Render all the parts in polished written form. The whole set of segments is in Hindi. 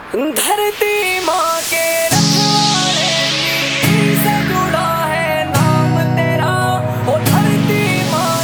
धरती माँ के रखवाले, मिट्टी से जुड़ा है नाम तेरा। ओ धरती माँ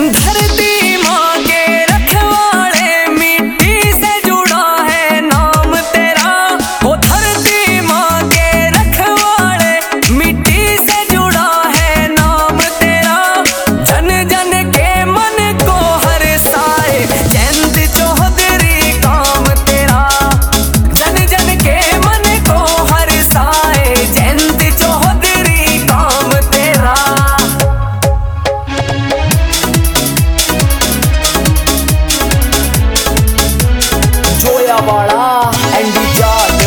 के रखवाले, मिट्टी से जुड़ा है नाम तेरा। ओ धरती माँ के रखवाले, मिट्टी से जुड़ा है नाम तेरा। जन जन के मन को हरसाए जयंत चौधरी काम तेरा। जन जन के मन को हरसाए जयंत चौधरी काम तेरा। जोयावाड़ा एंडी जाट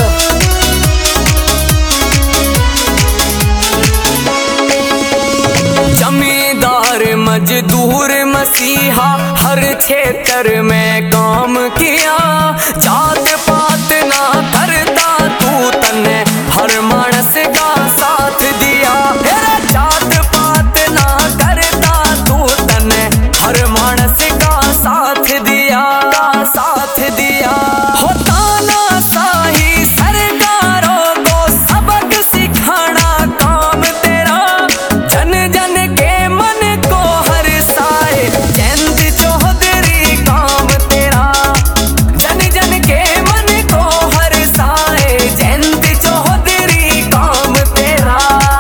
जमींदार मजदूर मसीहा हर क्षेत्र में काम किया। जात पात ना करता तू तने हर मानस का साथ दिया। तेरा जात पात ना करता तू तने हर मानस का साथ दिया, साथ दिया। होता ना साही सरकारों को सबक सिखाना काम तेरा। जन जन के मन को हरसाए जयंत चौधरी काम तेरा। जन जन के मन को हरसाए जयंत चौधरी काम तेरा।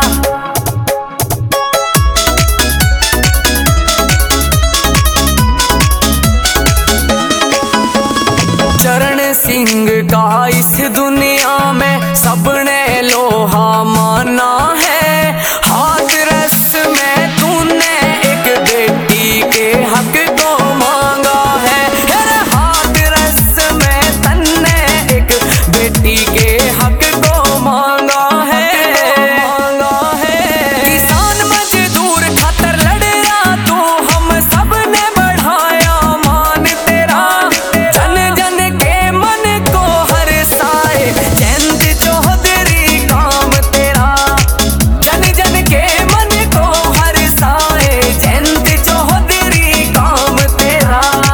चरण सिंह का इस दुनिया में सबने लोहा माना है। हाथरस में तूने एक बेटी के हक को मांगा है। अरे हाथरस में तन्ने एक बेटी के हक को मांगा है, मांगा है। किसान मजदूर खातर लड़या तू, हम सब ने बढ़ाया मान तेरा। जन जन के मन को हरसाए जयंत चौधरी काम तेरा। जन जन के मन को हरसाए जयंत चौधरी काम तेरा।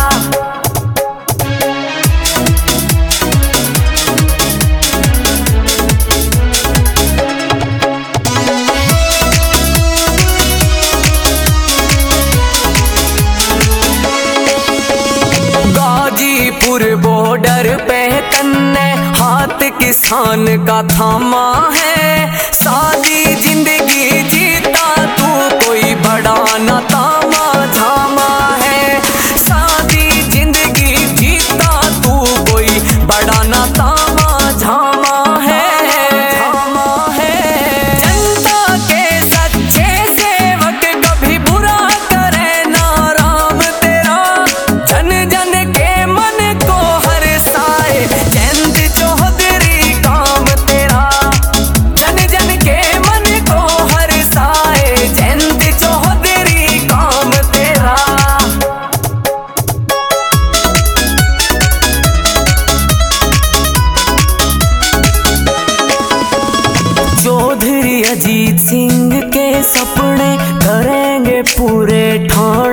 गाजीपुर बॉर्डर पे तन्ने हाथ किसान का थामा है। सादी जिंदगी जीता तू कोई बड़ा न तामा झामा है। सादी जिंदगी जीता तू कोई बड़ा न तामा झामा है, झामा है। जनता के सच्चे सेवक कभी बुरा करे ना राम तेरा। जन जन के मन को हरसाए जयंत चौधरी काम तेरा। जन जन के मन को हरसाए जयंत चौधरी काम तेरा। चौधरी अजीत सिंह के सपने करेंगे पूरे ठान।